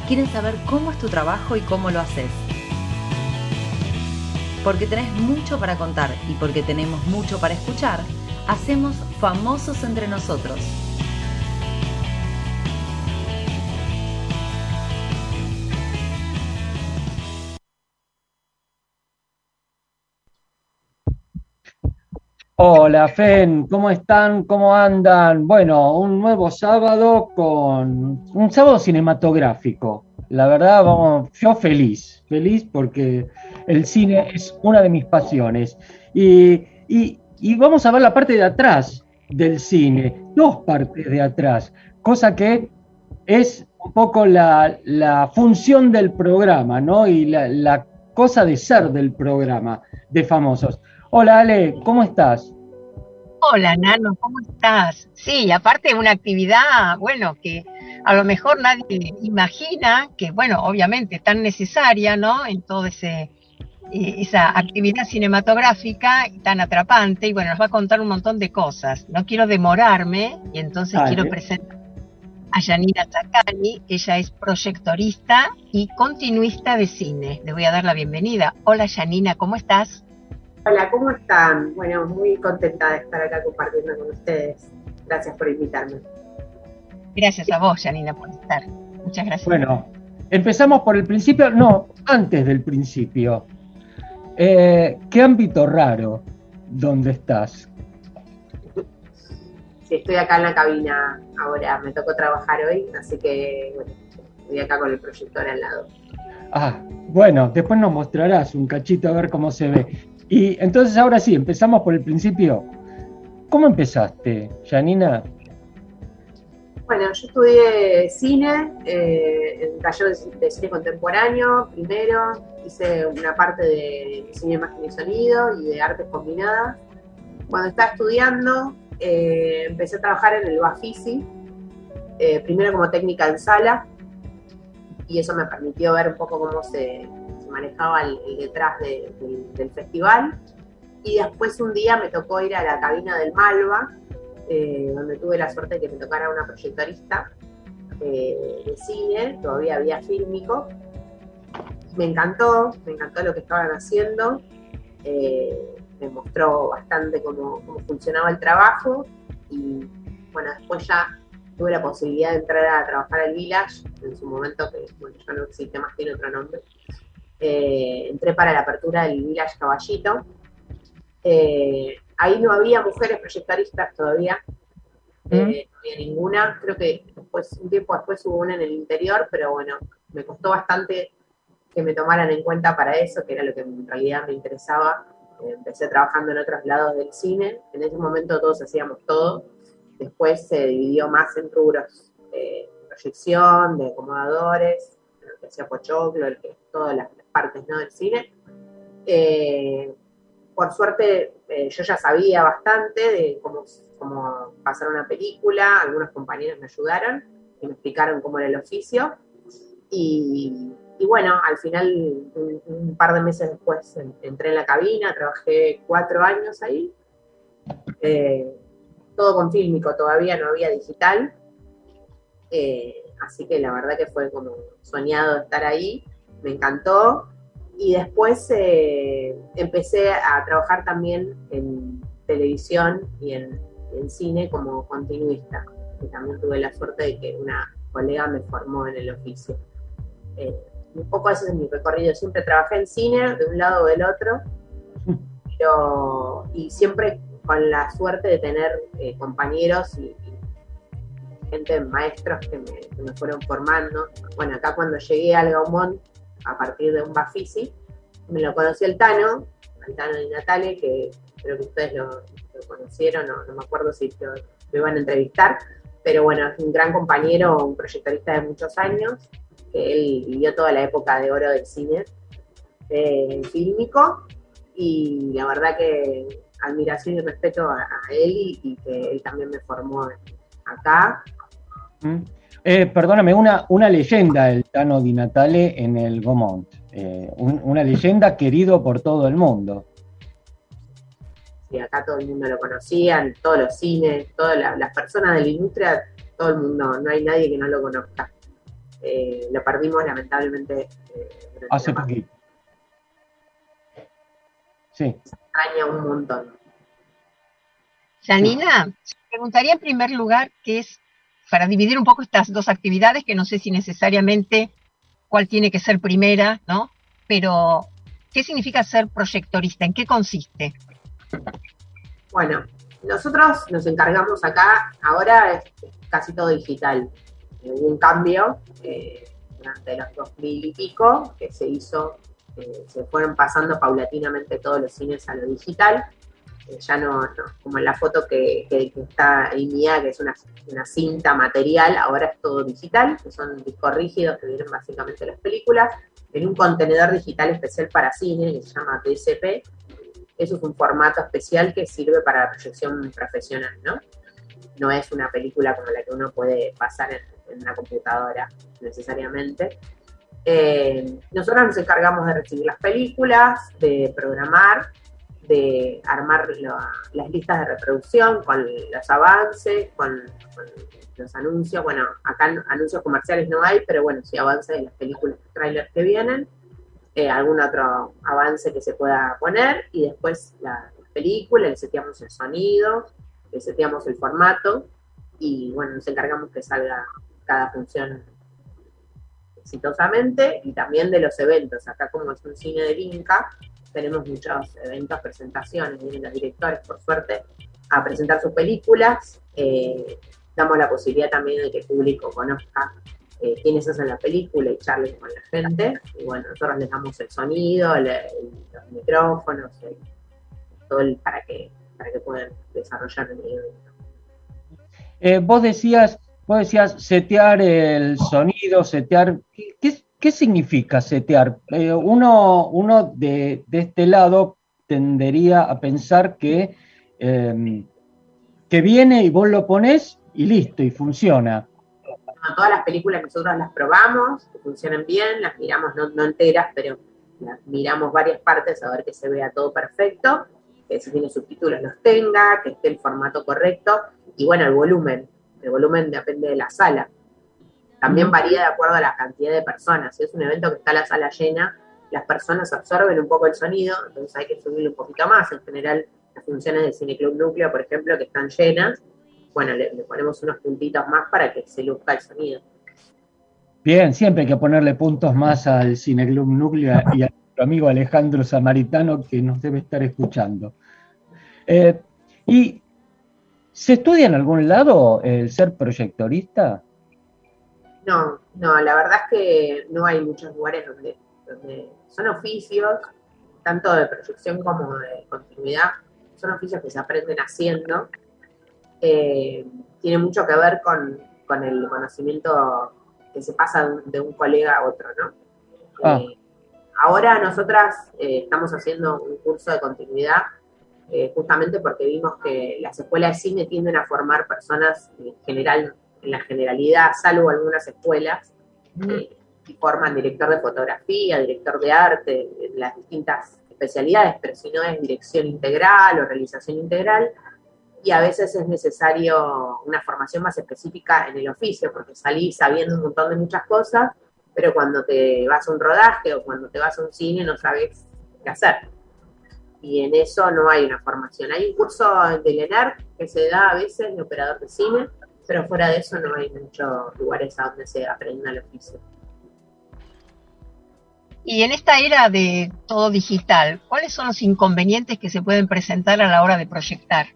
quieren saber cómo es tu trabajo y cómo lo haces. Porque tenés mucho para contar y porque tenemos mucho para escuchar, hacemos Famosos entre nosotros. Hola, Fen, ¿cómo están? ¿Cómo andan? Bueno, un nuevo sábado con un sábado cinematográfico. La verdad, vamos, yo feliz porque el cine es una de mis pasiones. Y vamos a ver la parte de atrás del cine, dos partes de atrás, cosa que es un poco la función del programa, ¿no? Y la cosa de ser del programa de famosos. Hola Ale, ¿cómo estás? Hola, Nano, ¿cómo estás? Sí, aparte una actividad, bueno, que a lo mejor nadie imagina, que bueno, obviamente tan necesaria, ¿no? En todo esa actividad cinematográfica y tan atrapante, y bueno, nos va a contar un montón de cosas. No quiero demorarme, y entonces quiero Ale. presentar a Yanina Zacani. Ella es proyectorista y continuista de cine. Le voy a dar la bienvenida. Hola, Yanina, ¿cómo estás? Hola, ¿cómo están? Bueno, muy contenta de estar acá compartiendo con ustedes. Gracias por invitarme. Gracias a vos, Yanina, por estar. Muchas gracias. Bueno, empezamos por el principio, no, antes del principio. ¿Qué ámbito raro donde estás? Sí, estoy acá en la cabina ahora, me tocó trabajar hoy, así que bueno, estoy acá con el proyector al lado. Ah, bueno, después nos mostrarás un cachito a ver cómo se ve. Y entonces ahora sí, empezamos por el principio. ¿Cómo empezaste, Janina? Bueno, yo estudié cine, en el taller de cine contemporáneo, primero, hice una parte de cine, imagen y sonido y de artes combinadas. Cuando estaba estudiando, empecé a trabajar en el Bafisi, primero como técnica en sala, y eso me permitió ver un poco cómo se manejaba el detrás del festival. Y después un día me tocó ir a la cabina del Malva, donde tuve la suerte de que me tocara una proyectorista de cine, todavía había fílmico. Me encantó lo que estaban haciendo, me mostró bastante cómo funcionaba el trabajo y bueno, después ya tuve la posibilidad de entrar a trabajar al Village, en su momento, que bueno, ya no existe más, tiene otro nombre. Entré para la apertura del Village Caballito. Ahí no había mujeres proyectaristas todavía, ¿Mm? no había ninguna. Creo que después, un tiempo después hubo una en el interior, pero bueno, me costó bastante que me tomaran en cuenta para eso, que era lo que en realidad me interesaba. Empecé trabajando en otros lados del cine, en ese momento todos hacíamos todo, después se dividió más en rubros, proyección, de acomodadores, el que hacía Pochoclo, todas las partes, ¿no?, del cine. Eh, por suerte yo ya sabía bastante de cómo pasar una película, algunos compañeros me ayudaron y me explicaron cómo era el oficio. Y bueno, al final, un par de meses después, entré en la cabina, trabajé 4 años ahí, eh, todo con fílmico, todavía no había digital, así que la verdad que fue como soñado estar ahí, me encantó. Y después empecé a trabajar también en televisión y en cine como continuista, que también tuve la suerte de que una colega me formó en el oficio. Eh, un poco ese es mi recorrido, siempre trabajé en cine, de un lado o del otro, y siempre con la suerte de tener compañeros y gente, maestros que me fueron formando. Bueno, acá cuando llegué al Gaumont, a partir de un Bafisi, me lo conocí el Tano Di Natale, que creo que ustedes lo conocieron, no me acuerdo si lo iban a entrevistar, pero bueno, es un gran compañero, un proyectorista de muchos años, que él vivió toda la época de oro del cine fílmico, y la verdad que admiración y respeto a él y que él también me formó acá. ¿Mm? Perdóname, una leyenda el Tano Di Natale en el Gaumont. Una leyenda querido por todo el mundo. Sí, acá todo el mundo lo conocía, en todos los cines, todas las personas de la industria, todo el mundo, no hay nadie que no lo conozca. lo perdimos lamentablemente hace poquito. Sí. Se extraña un montón. Janina, preguntaría en primer lugar qué es, para dividir un poco estas dos actividades, que no sé si necesariamente cuál tiene que ser primera, ¿no? Pero, ¿qué significa ser proyectorista? ¿En qué consiste? Bueno, nosotros nos encargamos acá, ahora es casi todo digital. Hubo un cambio durante los 2000 y pico, que se hizo, se fueron pasando paulatinamente todos los cines a lo digital. Ya no, como en la foto que está ahí mía, que es una cinta material, ahora es todo digital, que son discos rígidos que vienen básicamente las películas, en un contenedor digital especial para cine, que se llama DSP. Eso es un formato especial que sirve para la proyección profesional, ¿no? No es una película como la que uno puede pasar en una computadora necesariamente. Nosotros nos encargamos de recibir las películas, de programar, de armar las listas de reproducción con los avances, con los anuncios. Bueno, acá anuncios comerciales no hay, pero bueno, sí avances de las películas, trailers que vienen, algún otro avance que se pueda poner, y después la película, le seteamos el sonido, le seteamos el formato, y bueno, nos encargamos que salga cada función exitosamente, y también de los eventos. Acá, como es un cine del Inca, tenemos muchos eventos, presentaciones, vienen los directores, por suerte, a presentar sus películas. Damos la posibilidad también de que el público conozca quiénes hacen la película y charlen con la gente. Y bueno, nosotros les damos el sonido, los micrófonos, todo para que puedan desarrollar el evento. Vos decías setear el sonido, setear. ¿Qué significa setear? Uno de este lado tendería a pensar que viene y vos lo ponés y listo, y funciona. Todas las películas nosotros las probamos, que funcionan bien, las miramos no enteras, pero las miramos varias partes a ver que se vea todo perfecto, que si tiene subtítulos los tenga, que esté el formato correcto, y bueno, el volumen depende de la sala. También varía de acuerdo a la cantidad de personas. Si es un evento que está la sala llena, las personas absorben un poco el sonido, entonces hay que subirle un poquito más. En general, las funciones del Cineclub Núcleo, por ejemplo, que están llenas, bueno, le ponemos unos puntitos más para que se luzca el sonido. Bien, siempre hay que ponerle puntos más al Cineclub Núcleo y a nuestro amigo Alejandro Samaritano, que nos debe estar escuchando. ¿Y se estudia en algún lado el ser proyectorista? No, la verdad es que no hay muchos lugares donde son oficios, tanto de proyección como de continuidad, son oficios que se aprenden haciendo. Tiene mucho que ver con el conocimiento que se pasa de un colega a otro, ¿no? Ahora nosotras estamos haciendo un curso de continuidad, justamente porque vimos que las escuelas de cine tienden a formar personas en la generalidad, salvo algunas escuelas, que forman director de fotografía, director de arte, las distintas especialidades, pero si no es dirección integral o realización integral, y a veces es necesario una formación más específica en el oficio, porque salís sabiendo un montón de muchas cosas, pero cuando te vas a un rodaje o cuando te vas a un cine no sabes qué hacer. Y en eso no hay una formación. Hay un curso del ENARC que se da a veces de operador de cine, pero fuera de eso no hay muchos lugares a donde se aprenda el oficio. Y en esta era de todo digital, ¿cuáles son los inconvenientes que se pueden presentar a la hora de proyectar?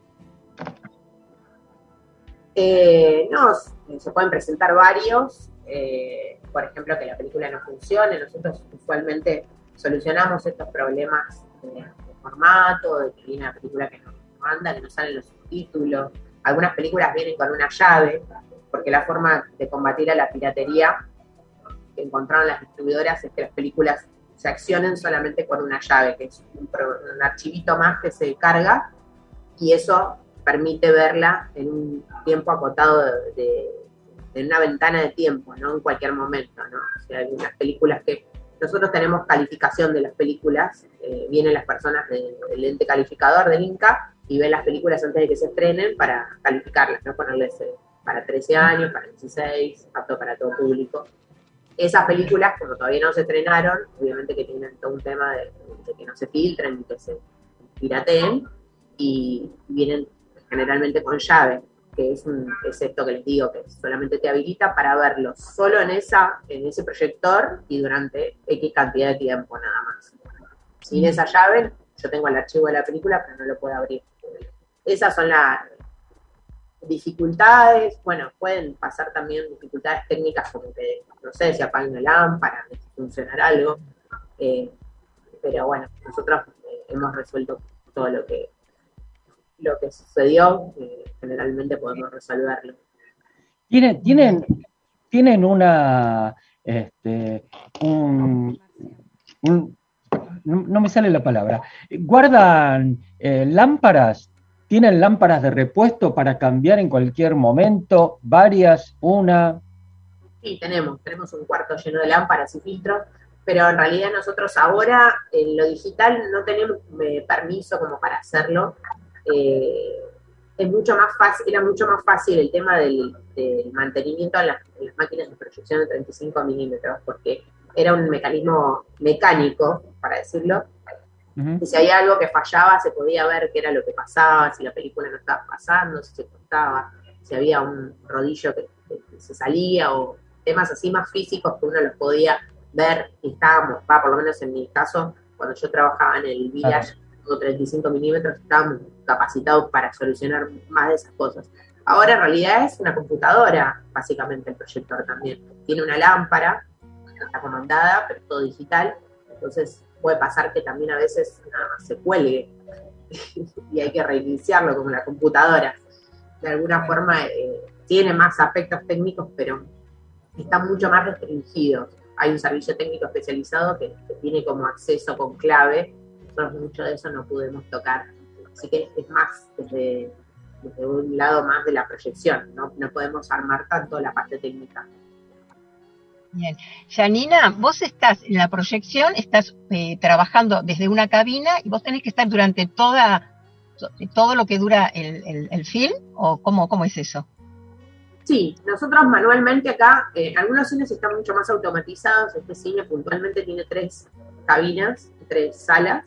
Se pueden presentar varios. Por ejemplo, que la película no funcione. Nosotros usualmente solucionamos estos problemas de formato, de que viene una película que no anda, que no salen los subtítulos. Algunas películas vienen con una llave, porque la forma de combatir a la piratería que encontraron las distribuidoras es que las películas se accionen solamente con una llave, que es un archivito más que se carga, y eso permite verla en un tiempo acotado en una ventana de tiempo, no en cualquier momento, ¿no? O sea, hay unas películas que nosotros tenemos calificación de las películas, vienen las personas del ente calificador del Inca y ven las películas antes de que se estrenen para calificarlas, no ponerles para 13 años, para 16, apto para todo público. esas películas, como todavía no se estrenaron, obviamente que tienen todo un tema de que no se filtren y que se pirateen, y vienen generalmente con llave, que es esto que les digo, que solamente te habilita para verlo solo en ese proyector y durante X cantidad de tiempo nada más. Sin esa llave, yo tengo el archivo de la película, pero no lo puedo abrir. Esas son las dificultades. Bueno, pueden pasar también dificultades técnicas como que, no sé, si apaga una lámpara, si funcionar algo, pero bueno, nosotros hemos resuelto todo lo que sucedió, generalmente podemos resolverlo. ¿Tienen una, no me sale la palabra, guardan lámparas? ¿Tienen lámparas de repuesto para cambiar en cualquier momento? ¿Varias? ¿Una? Sí, tenemos un cuarto lleno de lámparas y filtros, pero en realidad nosotros ahora en lo digital no tenemos permiso como para hacerlo. Era mucho más fácil el tema del mantenimiento de las máquinas de proyección de 35 milímetros, porque era un mecanismo mecánico, para decirlo, y si había algo que fallaba se podía ver qué era lo que pasaba, si la película no estaba pasando, si se cortaba, si había un rodillo que se salía, o temas así más físicos que uno los podía ver, y estábamos, por lo menos en mi caso, cuando yo trabajaba en el Village, 35 milímetros, estábamos capacitados para solucionar más de esas cosas. Ahora en realidad es una computadora, básicamente el proyector también. Tiene una lámpara, está comandada, pero es todo digital, entonces puede pasar que también a veces se cuelgue y hay que reiniciarlo como la computadora. De alguna forma tiene más aspectos técnicos, pero están mucho más restringidos. Hay un servicio técnico especializado que tiene como acceso con clave. Nosotros mucho de eso no pudimos tocar, así que es más desde un lado más de la proyección, no podemos armar tanto la parte técnica. Bien. Janina, vos estás en la proyección, estás trabajando desde una cabina y vos tenés que estar durante todo lo que dura el film, ¿o cómo es eso? Sí, nosotros manualmente acá, algunos cines están mucho más automatizados. Este cine puntualmente tiene 3 cabinas, 3 salas.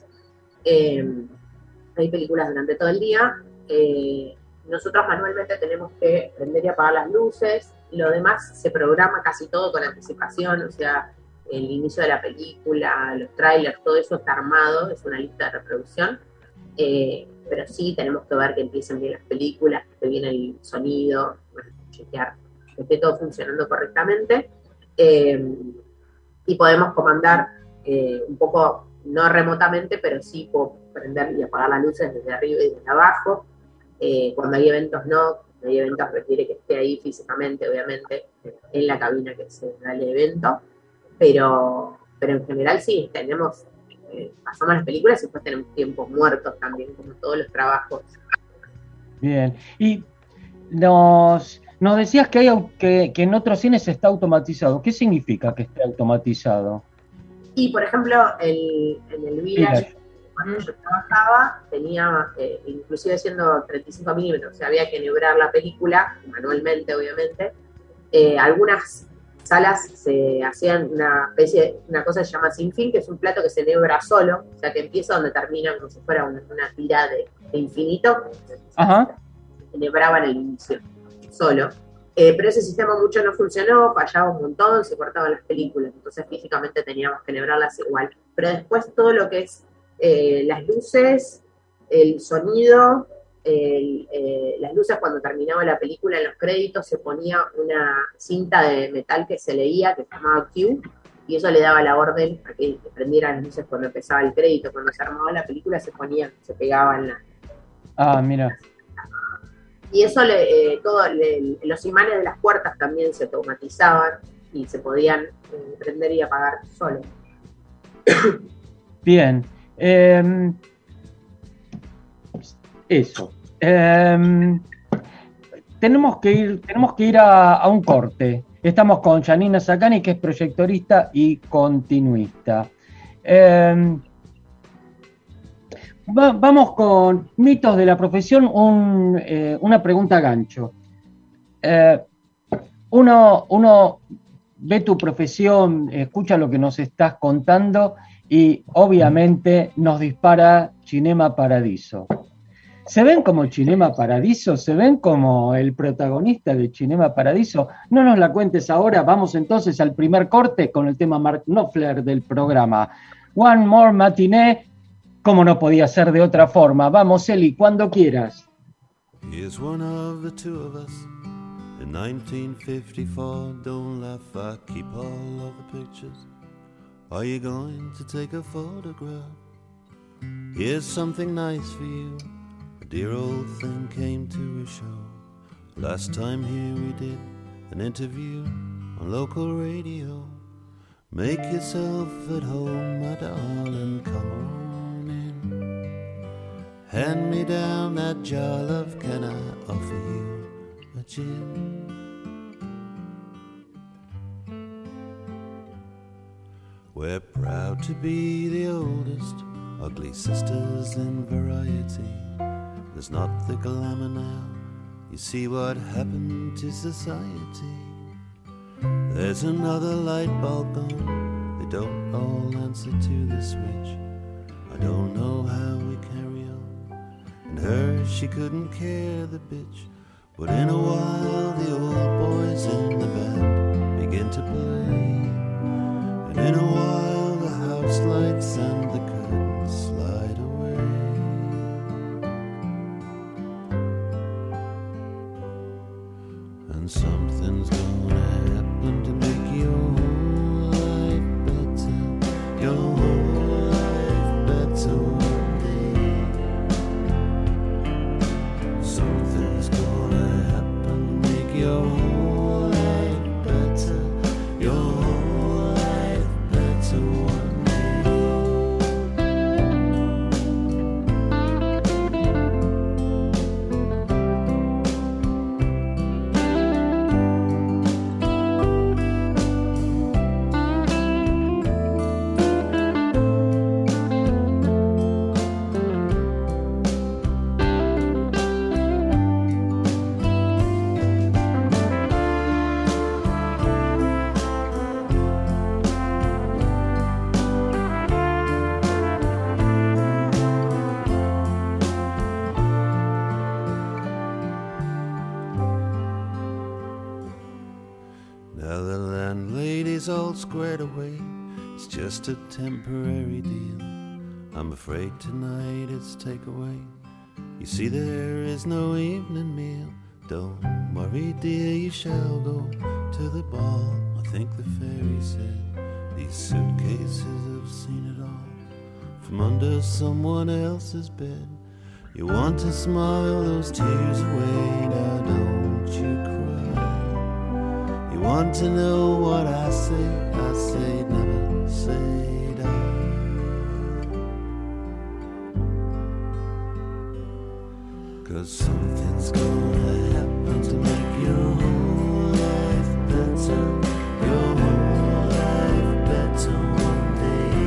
Hay películas durante todo el día. Nosotros manualmente tenemos que prender y apagar las luces. Lo demás se programa casi todo con anticipación, o sea, el inicio de la película, los trailers, todo eso está armado, es una lista de reproducción. Pero sí tenemos que ver que empiecen bien las películas, que esté bien el sonido, bueno, chequear que esté todo funcionando correctamente. Y podemos comandar un poco, no remotamente, pero sí puedo prender y apagar las luces desde arriba y desde abajo. Cuando hay eventos hay eventos que requiere que esté ahí físicamente, obviamente, en la cabina que se da el evento, pero en general sí, pasamos las películas y después tenemos tiempos muertos también, como todos los trabajos. Bien, y nos decías que en otros cines está automatizado. ¿Qué significa que esté automatizado? Y, por ejemplo, en el Village, cuando yo trabajaba, tenía, inclusive siendo 35 milímetros, o sea, había que enhebrar la película, manualmente, obviamente. Algunas salas se hacían una cosa que se llama sin fin, que es un plato que se enhebra solo, o sea, que empieza donde termina, como si fuera una tira de infinito. Ajá. Enhebraba en el inicio, solo. Pero ese sistema mucho no funcionó, fallaba un montón, se cortaban las películas, entonces físicamente teníamos que enhebrarlas igual. Pero después todo lo que es las luces, el sonido, las luces cuando terminaba la película en los créditos se ponía una cinta de metal que se leía, que se llamaba Q, y eso le daba la orden a que prendieran las luces cuando empezaba el crédito. Cuando se armaba la película se pegaban las... Ah, mira. Y eso, los imanes de las puertas también se automatizaban y se podían prender y apagar solos. Bien. Eso. Tenemos que ir a un corte. Estamos con Janina Zaccani, que es proyectorista y continuista. Vamos con mitos de la profesión, una pregunta gancho. Uno ve tu profesión, escucha lo que nos estás contando y obviamente nos dispara Cinema Paradiso. ¿Se ven como Cinema Paradiso? ¿Se ven como el protagonista de Cinema Paradiso? No nos la cuentes ahora, vamos entonces al primer corte con el tema Mark Knopfler del programa. One More Matinee, como no podía ser de otra forma. Vamos, Eli, cuando quieras. Here's one of the two of us in 1954. Don't laugh, I keep all of the pictures. Are you going to take a photograph? Here's something nice for you. A dear old thing came to a show. Last time here we did an interview on local radio. Make yourself at home, my darling, come on in. Hand me down that jar, love, can I offer you a gin? We're proud to be the oldest ugly sisters in variety. There's not the glamour now, you see what happened to society. There's another light bulb gone, they don't all answer to the switch. I don't know how we carry on, and her, she couldn't care the bitch. But in a while the old boys in the band begin to play, and in a while the house lights and the curtains slide away. And something's gonna happen to make your whole life better, your whole life better one day. Something's gonna happen to make your whole life better, your whole life better one day. Now the landlady's all squared away, it's just a temporary deal. I'm afraid tonight it's takeaway. You see there is no evening meal. Don't worry dear, you shall go to the ball. I think the fairy said these suitcases have seen it all from under someone else's bed. You want to smile those tears away, now don't you cry. You want to know what I say never say die. 'Cause something's gonna happen to make your whole life better, your whole life better one day.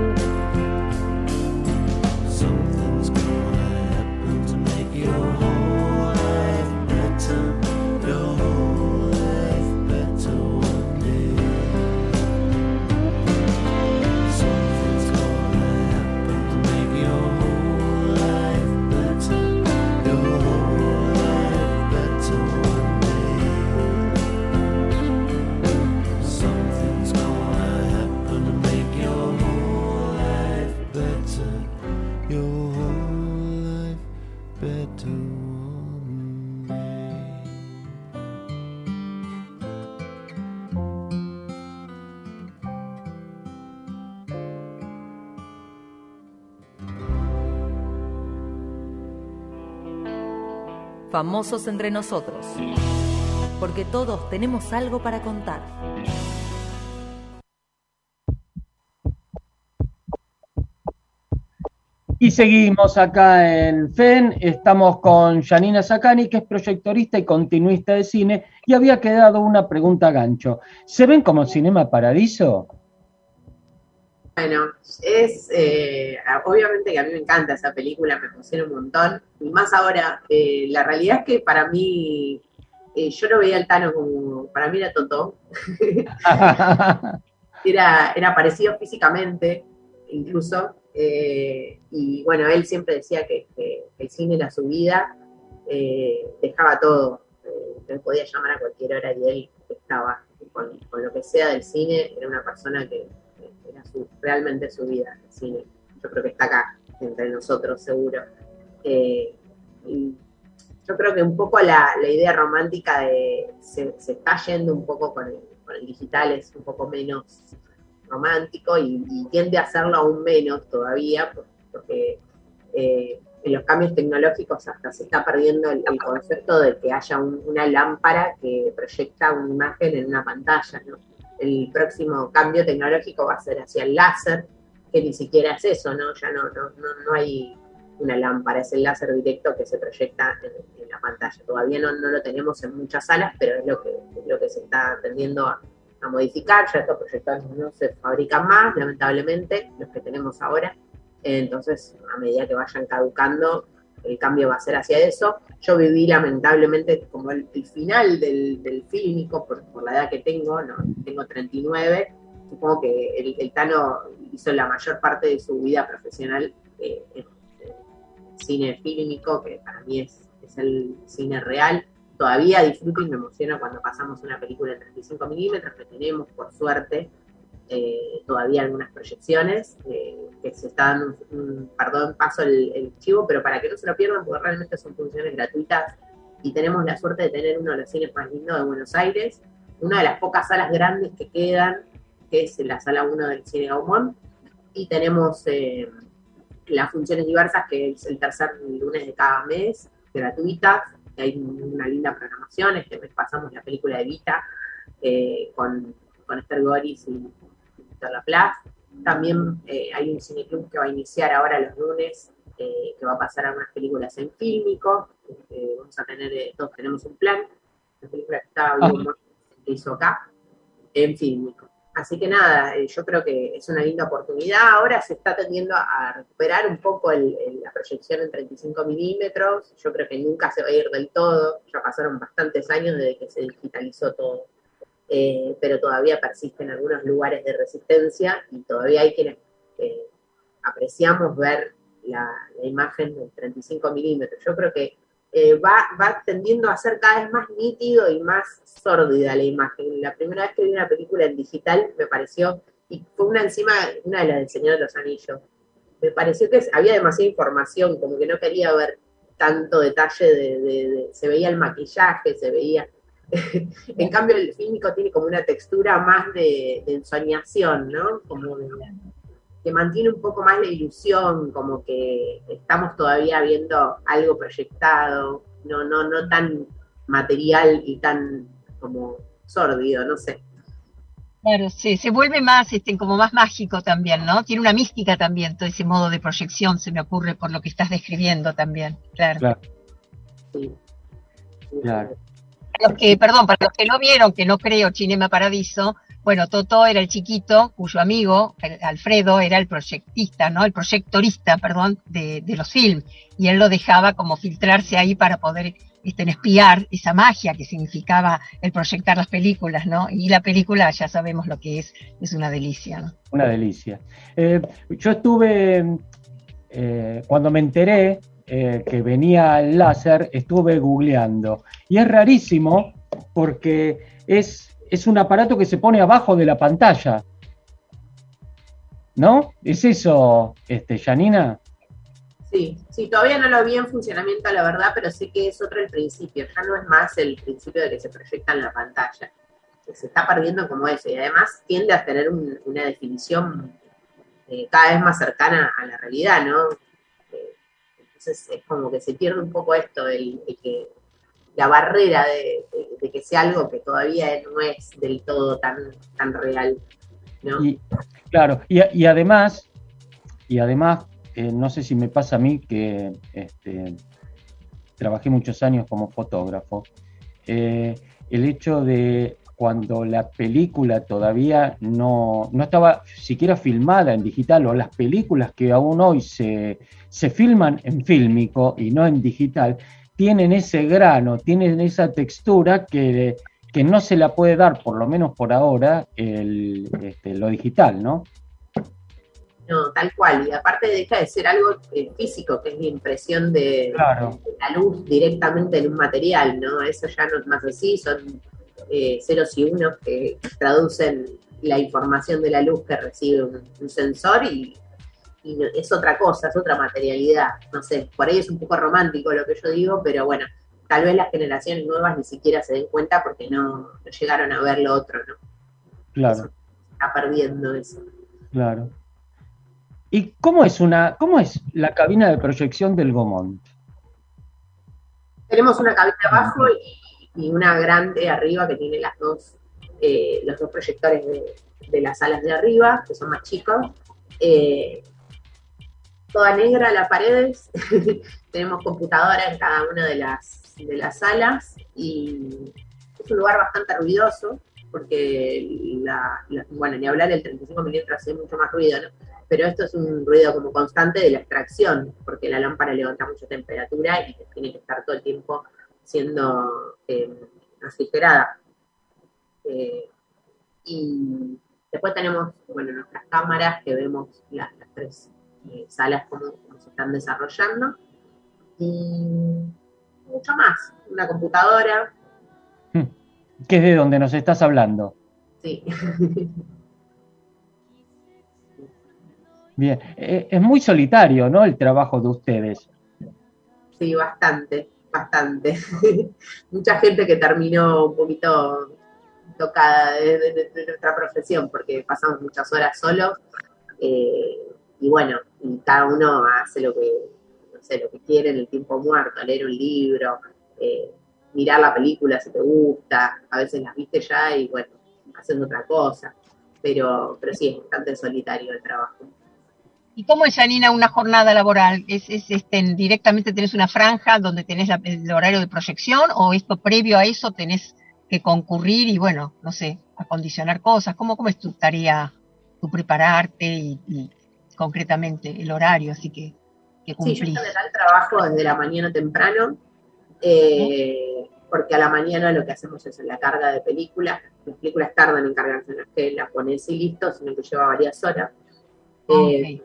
Something's gonna happen to make your whole life better, your whole life better one day. Something's gonna happen to make your whole life better, your whole life better one day. Something's gonna happen to make your whole life better, your whole life better one day. Famosos entre nosotros, porque todos tenemos algo para contar. Y seguimos acá en FEN, estamos con Janina Zaccani, que es proyectorista y continuista de cine, y había quedado una pregunta gancho. ¿Se ven como Cinema Paradiso? Bueno, es obviamente que a mí me encanta esa película, me emociona un montón, y más ahora, la realidad es que para mí yo lo veía al Tano como, para mí era Totó. Era parecido físicamente, incluso. Y bueno, él siempre decía que el cine era su vida, dejaba todo. Él podía llamar a cualquier hora y él estaba con lo que sea del cine. Era una persona que era realmente su vida, el cine. Yo creo que está acá, entre nosotros, seguro. Y yo creo que un poco la idea romántica se está yendo un poco con el digital, es un poco menos romántico y tiende a hacerlo aún menos todavía, porque en los cambios tecnológicos hasta se está perdiendo el concepto de que haya una lámpara que proyecta una imagen en una pantalla, ¿no? El próximo cambio tecnológico va a ser hacia el láser, que ni siquiera es eso, ¿no? Ya no hay una lámpara, es el láser directo que se proyecta en la pantalla. Todavía no lo tenemos en muchas salas, pero es lo que se está tendiendo a modificar. Ya estos proyectores no se fabrican más, lamentablemente, los que tenemos ahora. Entonces, a medida que vayan caducando, el cambio va a ser hacia eso. Yo viví lamentablemente como el final del fílmico, por la edad que tengo, ¿no? Tengo 39, supongo que el Tano hizo la mayor parte de su vida profesional en cine fílmico, que para mí es el cine real. Todavía disfruto y me emociono cuando pasamos una película en 35 milímetros, que tenemos, por suerte, todavía algunas proyecciones, que se está dando paso el chivo, pero para que no se lo pierdan, porque realmente son funciones gratuitas, y tenemos la suerte de tener uno de los cines más lindos de Buenos Aires, una de las pocas salas grandes que quedan, que es la sala 1 del Cine Gaumont, y tenemos las funciones diversas, que es el tercer lunes de cada mes, gratuitas. Hay una linda programación. Este mes pasamos la película de Evita, con Esther Goris y Víctor Laplace. También hay un cineclub que va a iniciar ahora los lunes, que va a pasar algunas películas en fílmico. Vamos a tener, todos tenemos un plan, la película que estaba que hizo acá, en fílmico. Así que nada, yo creo que es una linda oportunidad. Ahora se está tendiendo a recuperar un poco la proyección en 35 milímetros. Yo creo que nunca se va a ir del todo. Ya pasaron bastantes años desde que se digitalizó todo. Pero todavía persisten algunos lugares de resistencia y todavía hay quienes apreciamos ver la imagen en 35 milímetros. Yo creo que va tendiendo a ser cada vez más nítido y más sórdida la imagen. La primera vez que vi una película en digital me pareció, y fue una de las del Señor de los Anillos, me pareció que había demasiada información, como que no quería ver tanto detalle se veía el maquillaje, se veía... En cambio el fílmico tiene como una textura más de ensoñación, ¿no? Como que mantiene un poco más la ilusión, como que estamos todavía viendo algo proyectado, no tan material y tan como sórdido, no sé. Claro, sí, se vuelve más, como más mágico también, ¿no? Tiene una mística también, todo ese modo de proyección, se me ocurre por lo que estás describiendo también, claro. Sí. Claro. Para los que no vieron, que no creo, Cinema Paradiso, bueno, Totó era el chiquito cuyo amigo, Alfredo, era el proyectista, ¿no? El proyectorista, perdón, de los films, y él lo dejaba como filtrarse ahí para poder espiar esa magia que significaba el proyectar las películas, ¿no? Y la película, ya sabemos lo que es una delicia, ¿no? Una delicia. Yo estuve, cuando me enteré que venía el láser, estuve googleando, y es rarísimo porque es un aparato que se pone abajo de la pantalla, ¿no? ¿Es eso, Janina? Sí, todavía no lo vi en funcionamiento, la verdad, pero sé que es otro el principio, ya no es más el principio de que se proyecta en la pantalla, se está perdiendo como eso, y además tiende a tener una definición cada vez más cercana a la realidad, ¿no? Entonces es como que se pierde un poco esto, que la barrera de que sea algo que todavía no es del todo tan real, ¿no? Claro, y además, no sé si me pasa a mí que trabajé muchos años como fotógrafo, el hecho de cuando la película todavía no estaba siquiera filmada en digital, o las películas que aún hoy se filman en fílmico y no en digital, tienen ese grano, tienen esa textura que no se la puede dar, por lo menos por ahora, lo digital, ¿no? No, tal cual, y aparte deja de ser algo físico, que es la impresión de la luz directamente en un material, ¿no? Eso ya no es más así, son ceros y unos que traducen la información de la luz que recibe un sensor y es otra cosa, es otra materialidad. No sé, por ahí es un poco romántico lo que yo digo, pero bueno, tal vez las generaciones nuevas ni siquiera se den cuenta porque no llegaron a ver lo otro, ¿no? Claro. Eso, se está perdiendo eso. Claro. ¿Y cómo es la cabina de proyección del Gaumont? Tenemos una cabina abajo y una grande arriba que tiene los dos proyectores de las salas de arriba, que son más chicos. Toda negra las paredes. Tenemos computadora en cada una de las salas y es un lugar bastante ruidoso porque bueno, ni hablar, el 35 milímetros hace mucho más ruido, ¿no? Pero esto es un ruido como constante de la extracción, porque la lámpara levanta mucha temperatura y tiene que estar todo el tiempo siendo refrigerada. Y después tenemos, bueno, nuestras cámaras que vemos las tres salas como se están desarrollando. Y mucho más, una computadora. Que es de donde nos estás hablando. Sí. Bien, es muy solitario, ¿no? El trabajo de ustedes. Sí, bastante. Mucha gente que terminó un poquito tocada de nuestra profesión, porque pasamos muchas horas solos, y bueno, y cada uno hace lo que quiere en el tiempo muerto, leer un libro, mirar la película si te gusta, a veces las viste ya y bueno, haces otra cosa, pero sí, es bastante solitario el trabajo. ¿Y cómo es, Janina, una jornada laboral? ¿Directamente tenés una franja donde tenés el horario de proyección o esto previo a eso tenés que concurrir y, bueno, no sé, acondicionar cosas? ¿Cómo es tu tarea, tu prepararte y concretamente el horario así que cumplís? Sí, yo en general trabajo desde la mañana temprano, porque a la mañana lo que hacemos es la carga de películas. Las películas tardan en cargarse, no es que las pones y listo, sino que lleva varias horas. Okay.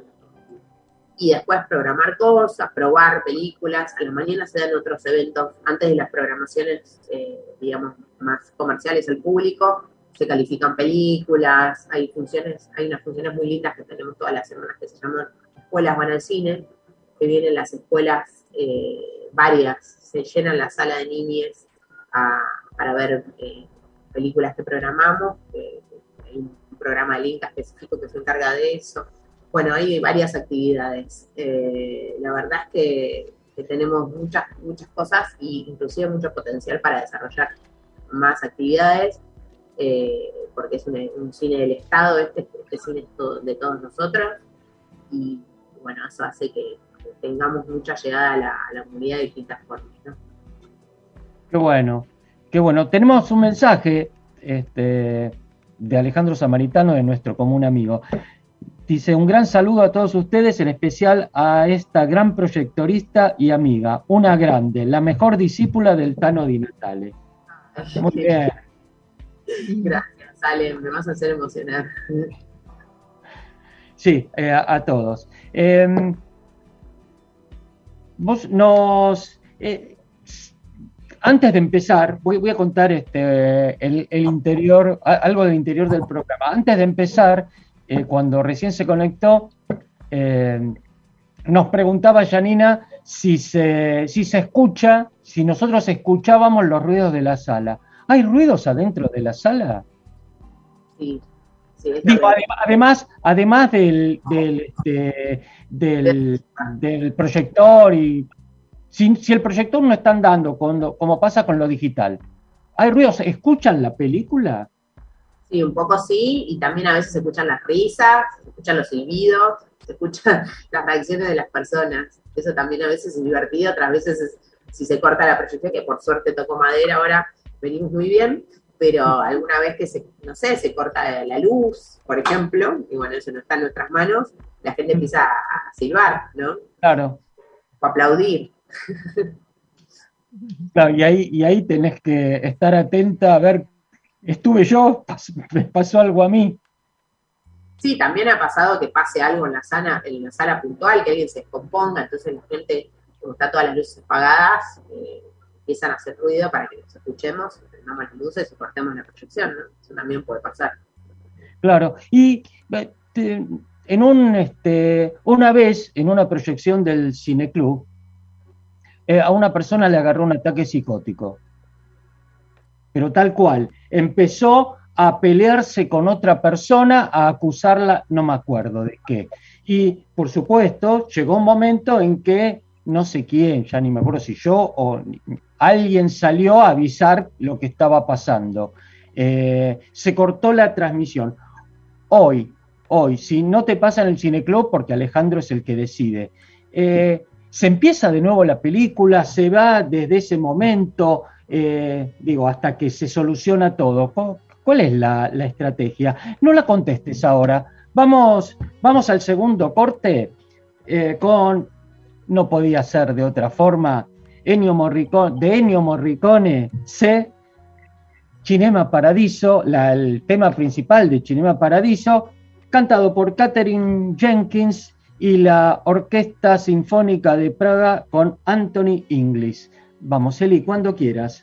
Y después programar cosas, probar películas. A la mañana se dan otros eventos antes de las programaciones, digamos, más comerciales al público. Se califican películas, hay unas funciones muy lindas que tenemos todas las semanas que se llaman Escuelas Van al Cine, que vienen las escuelas varias, se llenan la sala de niñes para ver películas que programamos. Hay un programa de Link específico que se encarga de eso. Bueno, hay varias actividades. La verdad es que tenemos muchas cosas e inclusive mucho potencial para desarrollar más actividades, porque es un cine del Estado, este cine es de todos nosotros, y bueno, eso hace que tengamos mucha llegada a la comunidad de distintas formas, ¿no? Qué bueno, qué bueno. Tenemos un mensaje de Alejandro Samaritano, de nuestro común amigo. Dice: un gran saludo a todos ustedes, en especial a esta gran proyectorista y amiga, una grande, la mejor discípula del Tano Di Natale. Muy bien. Gracias, Ale, me vas a hacer emocionar. Sí, a todos. Vos nos... antes de empezar, voy a contar el interior, algo del interior del programa. Antes de empezar, cuando recién se conectó, nos preguntaba Janina si se escucha, si nosotros escuchábamos los ruidos de la sala. ¿Hay ruidos adentro de la sala? Sí. Digo, además del proyector, y si el proyector no está andando, como pasa con lo digital, ¿hay ruidos? ¿Escuchan la película? Sí, un poco sí, y también a veces se escuchan las risas, se escuchan los silbidos, se escuchan las reacciones de las personas. Eso también a veces es divertido, otras veces si se corta la proyección, que por suerte tocó madera, ahora venimos muy bien, pero alguna vez que se corta la luz, por ejemplo, y bueno, eso no está en nuestras manos, la gente empieza a silbar, ¿no? Claro. O a aplaudir. Claro, y ahí tenés que estar atenta a ver, estuve yo, me pasó algo a mí. Sí, también ha pasado que pase algo en la sala puntual, que alguien se descomponga, entonces la gente, como está todas las luces apagadas, empiezan a hacer ruido para que nos escuchemos, prendamos las luces y cortemos la proyección, ¿no? Eso también puede pasar. Claro, y una vez en una proyección del Cineclub, a una persona le agarró un ataque psicótico, pero tal cual, empezó a pelearse con otra persona, a acusarla, no me acuerdo de qué. Y por supuesto, llegó un momento en que no sé quién, ya ni me acuerdo si yo o alguien salió a avisar lo que estaba pasando. Se cortó la transmisión. Hoy, si no te pasa en el Cineclub, porque Alejandro es el que decide, se empieza de nuevo la película, se va desde ese momento, hasta que se soluciona todo. ¿Cuál es la estrategia? No la contestes ahora. Vamos al segundo corte con, no podía ser de otra forma, de Ennio Morricone, Cinema Paradiso, el tema principal de Cinema Paradiso, cantado por Katherine Jenkins y la Orquesta Sinfónica de Praga con Anthony Inglis. Vamos, Eli, cuando quieras.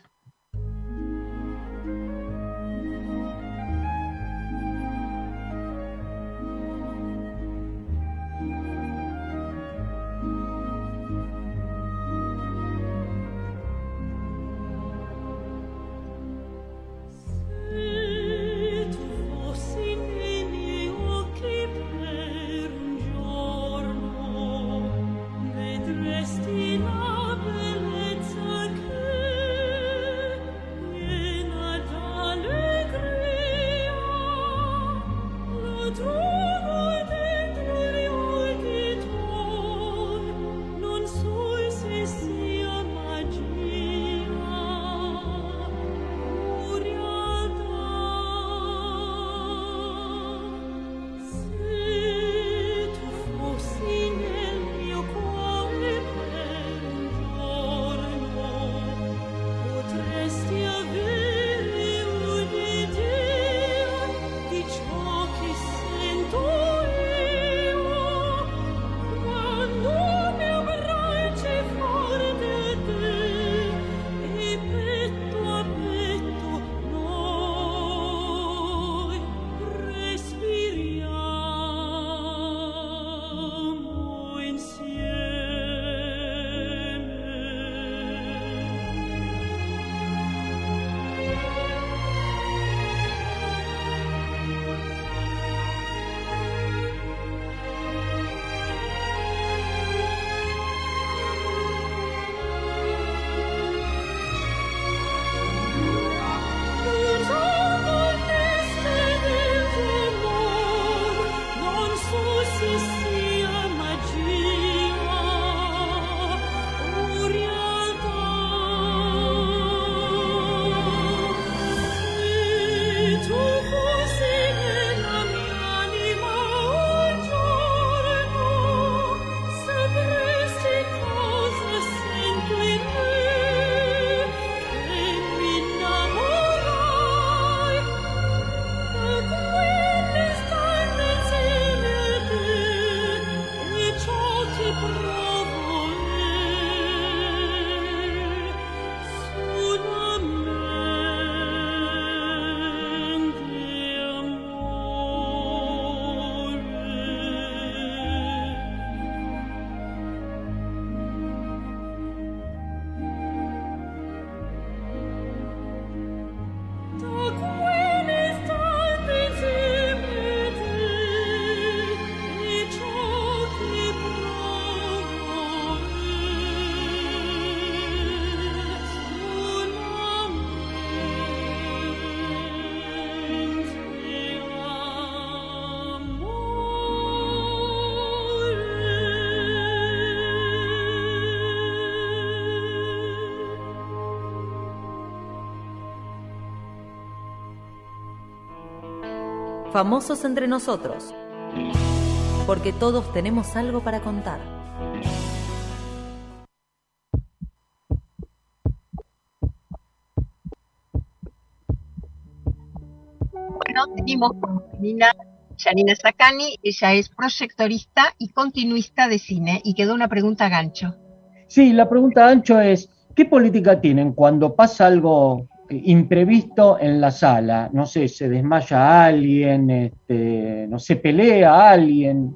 Famosos entre nosotros, porque todos tenemos algo para contar. Seguimos con Janina Zaccani. Ella es proyectorista y continuista de cine. Y quedó una pregunta gancho. Sí, la pregunta gancho es, ¿qué política tienen cuando pasa algo imprevisto en la sala? No sé, se desmaya alguien, no sé, pelea alguien.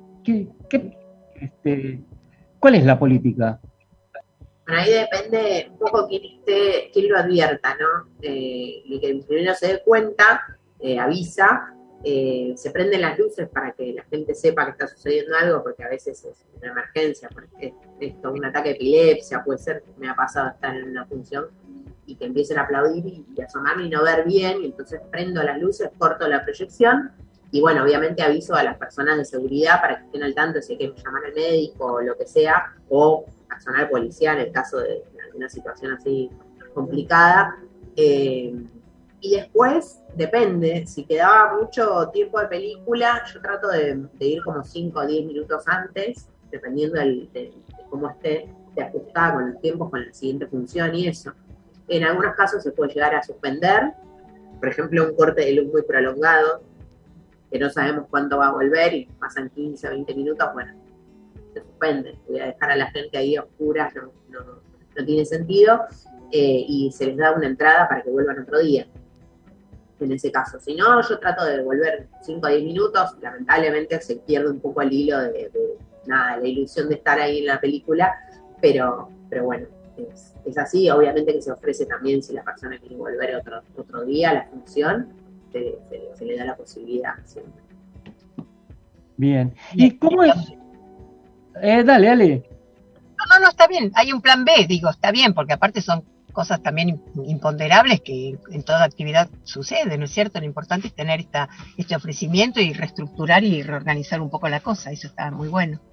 ¿Cuál es la política? Bueno, ahí depende un poco quién lo advierta, ¿no? Y que primero se dé cuenta, avisa, se prenden las luces para que la gente sepa que está sucediendo algo, porque a veces es una emergencia, porque esto, un ataque de epilepsia, puede ser, me ha pasado estar en una función y que empiecen a aplaudir y asomarme y no ver bien, y entonces prendo las luces, corto la proyección, y bueno, obviamente aviso a las personas de seguridad para que estén al tanto si hay que llamar al médico o lo que sea, o personal policial en el caso de una situación así complicada. Y después, depende, si quedaba mucho tiempo de película, yo trato de ir como 5 o 10 minutos antes, dependiendo de cómo esté, de ajustar con los tiempos, con la siguiente función y eso. En algunos casos se puede llegar a suspender, por ejemplo, un corte de luz muy prolongado, que no sabemos cuánto va a volver y pasan 15 o 20 minutos, bueno, se suspende. Voy a dejar a la gente ahí a oscuras, no tiene sentido, y se les da una entrada para que vuelvan otro día. En ese caso, si no, yo trato de volver 5 a 10 minutos, lamentablemente se pierde un poco el hilo de la ilusión de estar ahí en la película, pero bueno, es así. Obviamente que se ofrece también, si la persona quiere volver otro día a la función, se le da la posibilidad siempre. Bien. ¿Y cómo es? Dale. No, está bien, hay un plan B, digo, está bien, porque aparte son cosas también imponderables que en toda actividad sucede, ¿no es cierto? Lo importante es tener este ofrecimiento y reestructurar y reorganizar un poco la cosa, eso está muy bueno.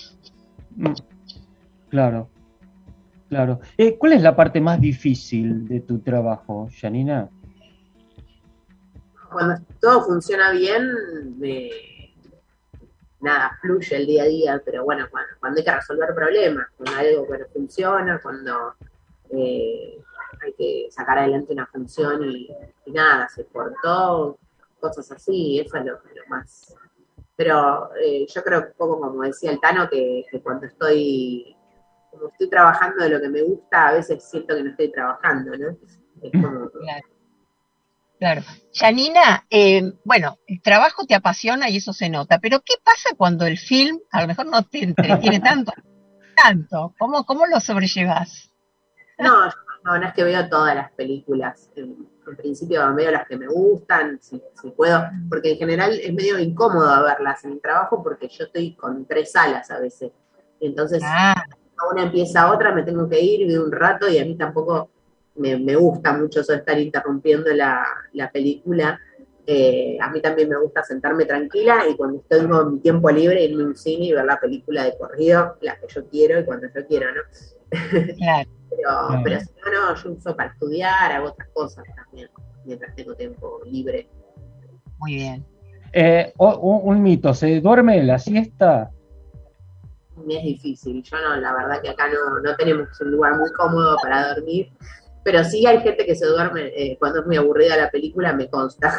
Claro. ¿Cuál es la parte más difícil de tu trabajo, Janina? Cuando todo funciona bien, nada, fluye el día a día, pero bueno, cuando hay que resolver problemas, cuando algo que no funciona, cuando hay que sacar adelante una función y nada, se cortó, cosas así, eso es lo más. Pero yo creo que un poco como decía el Tano, que cuando estoy trabajando de lo que me gusta, a veces siento que no estoy trabajando, ¿no? Es como... Claro. Janina, bueno, el trabajo te apasiona y eso se nota, pero ¿qué pasa cuando el film a lo mejor no te entretiene tanto? ¿Cómo lo sobrellevas? No es que veo todas las películas. En principio veo las que me gustan, si puedo, porque en general es medio incómodo verlas en el trabajo porque yo estoy con 3 salas a veces. Entonces, una empieza otra, me tengo que ir, veo un rato y a mí tampoco me gusta mucho eso de estar interrumpiendo la película. A mí también me gusta sentarme tranquila y cuando tengo mi tiempo libre irme a un cine y ver la película de corrido, la que yo quiero y cuando yo quiero, ¿no? Claro. Pero si no, yo uso para estudiar, hago otras cosas también, mientras tengo tiempo libre. Muy bien. Un mito, ¿se duerme la siesta? Es difícil, yo no, la verdad que acá no tenemos un lugar muy cómodo para dormir, pero sí hay gente que se duerme cuando es muy aburrida la película, me consta.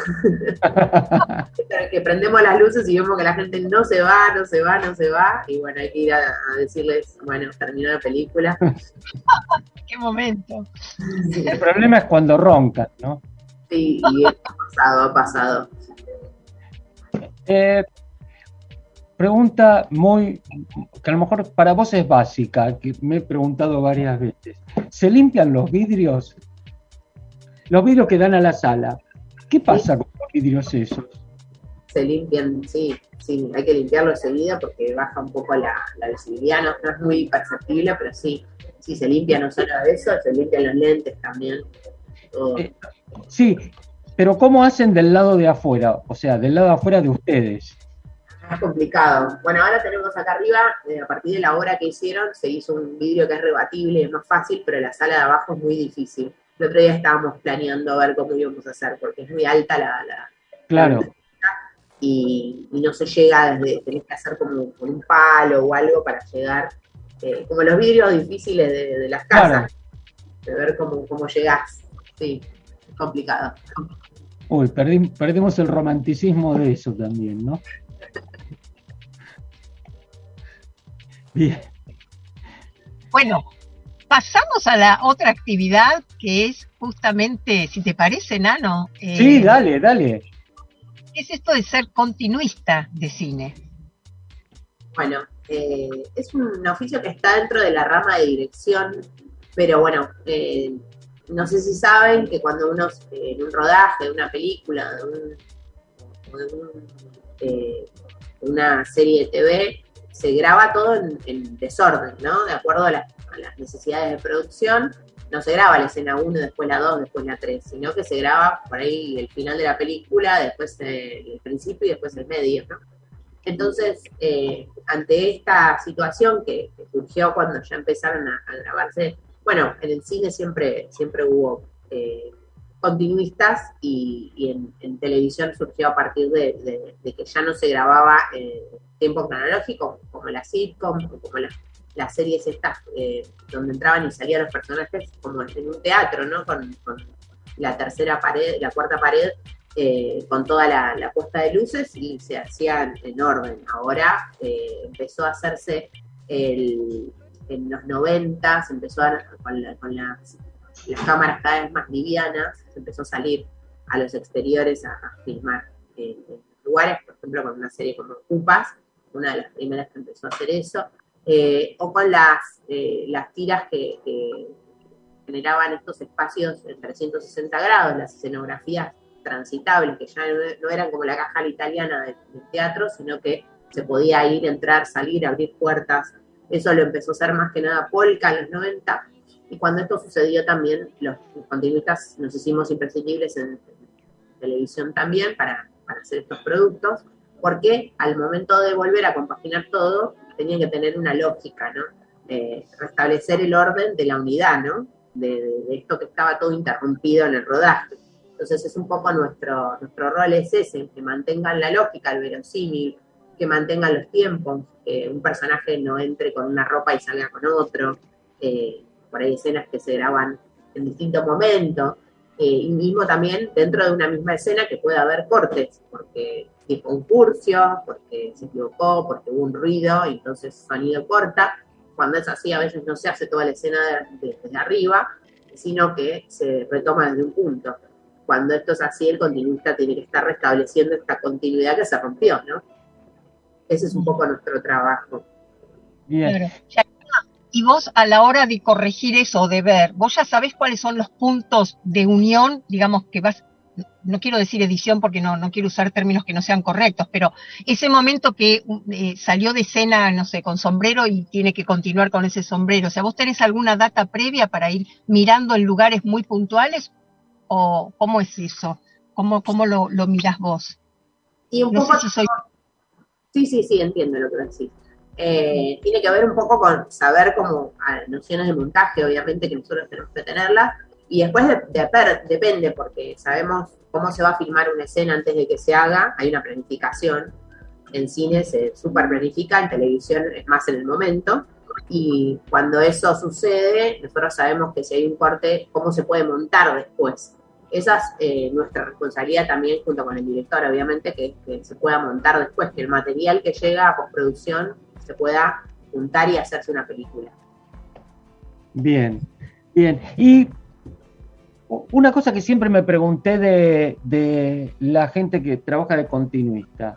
Que prendemos las luces y vemos que la gente no se va, y bueno, hay que ir a decirles, bueno, terminó la película. ¡Qué momento! Sí. El problema es cuando roncan, ¿no? Sí, y ha pasado. Pregunta que a lo mejor para vos es básica, que me he preguntado varias veces. ¿Se limpian los vidrios? Los vidrios que dan a la sala. ¿Qué pasa con los vidrios esos? Se limpian, sí, hay que limpiarlo enseguida porque baja un poco la visibilidad, no es muy perceptible, pero sí se limpia, no solo eso, se limpian los lentes también. Sí, pero ¿cómo hacen del lado de afuera? O sea, del lado de afuera de ustedes. Es complicado. Bueno, ahora tenemos acá arriba, a partir de la obra que hicieron, se hizo un vidrio que es rebatible, es más fácil, pero la sala de abajo es muy difícil. El otro día estábamos planeando a ver cómo íbamos a hacer, porque es muy alta Claro. Y no se llega tenés que hacer como con un palo o algo para llegar, como los vidrios difíciles de las casas, claro. De ver cómo llegás. Sí, es complicado. Uy, perdimos el romanticismo de eso también, ¿no? Bien. Bueno, pasamos a la otra actividad que es justamente, si te parece, Nano. Sí, dale. ¿Qué es esto de ser continuista de cine? Bueno, es un oficio que está dentro de la rama de dirección, pero bueno, no sé si saben que cuando uno en un rodaje de una película, de una serie de TV, se graba todo en desorden, ¿no? De acuerdo a las necesidades de producción, no se graba la escena 1, después la 2, después la 3, sino que se graba por ahí el final de la película, después el principio y después el medio, ¿no? Entonces, ante esta situación que surgió cuando ya empezaron a grabarse, bueno, en el cine siempre hubo continuistas y en televisión surgió a partir de que ya no se grababa tiempo cronológico, como la sitcom, como las series estas donde entraban y salían los personajes como en un teatro, ¿no? Con la tercera pared, la cuarta pared, con toda la puesta de luces y se hacían en orden. Ahora empezó a hacerse en los 90, se empezó con las cámaras cada vez más livianas, se empezó a salir a los exteriores a filmar en lugares, por ejemplo con una serie como Cupas, una de las primeras que empezó a hacer eso, o con las tiras que generaban estos espacios en 360 grados, las escenografías transitables, que ya no eran como la caja italiana del teatro, sino que se podía ir, entrar, salir, abrir puertas. Eso lo empezó a hacer más que nada Polka en los 90, y cuando esto sucedió también los continuistas nos hicimos imprescindibles en televisión también para hacer estos productos, porque al momento de volver a compaginar todo, tenían que tener una lógica, ¿no? Restablecer el orden de la unidad, ¿no? De esto que estaba todo interrumpido en el rodaje. Entonces es un poco nuestro rol es ese, que mantengan la lógica, el verosímil, que mantengan los tiempos, que un personaje no entre con una ropa y salga con otro, por ahí escenas que se graban en distintos momentos, y mismo también dentro de una misma escena que puede haber cortes, porque tipo un furcio, porque se equivocó, porque hubo un ruido, y entonces sonido corta. Cuando es así, a veces no se hace toda la escena desde arriba, sino que se retoma desde un punto. Cuando esto es así, el continuista tiene que estar restableciendo esta continuidad que se rompió, ¿no? Ese es un poco nuestro trabajo. Bien. Claro. Y vos a la hora de corregir eso, de ver, vos ya sabés cuáles son los puntos de unión, digamos que vas, no quiero decir edición porque no quiero usar términos que no sean correctos, pero ese momento que salió de escena, no sé, con sombrero y tiene que continuar con ese sombrero, o sea, ¿vos tenés alguna data previa para ir mirando en lugares muy puntuales? ¿O cómo es eso? ¿Cómo lo mirás vos? Y un no poco, sé si soy... Sí, entiendo lo que decís. Tiene que ver un poco con saber como nociones de montaje, obviamente, que nosotros tenemos que tenerlas, y después depende, porque sabemos cómo se va a filmar una escena antes de que se haga, hay una planificación, en cine se super planifica, en televisión es más en el momento, y cuando eso sucede, nosotros sabemos que si hay un corte, cómo se puede montar después. Esa es nuestra responsabilidad también, junto con el director, obviamente, que se pueda montar después, que el material que llega a postproducción se pueda juntar y hacerse una película. Bien. Y una cosa que siempre me pregunté de la gente que trabaja de continuista,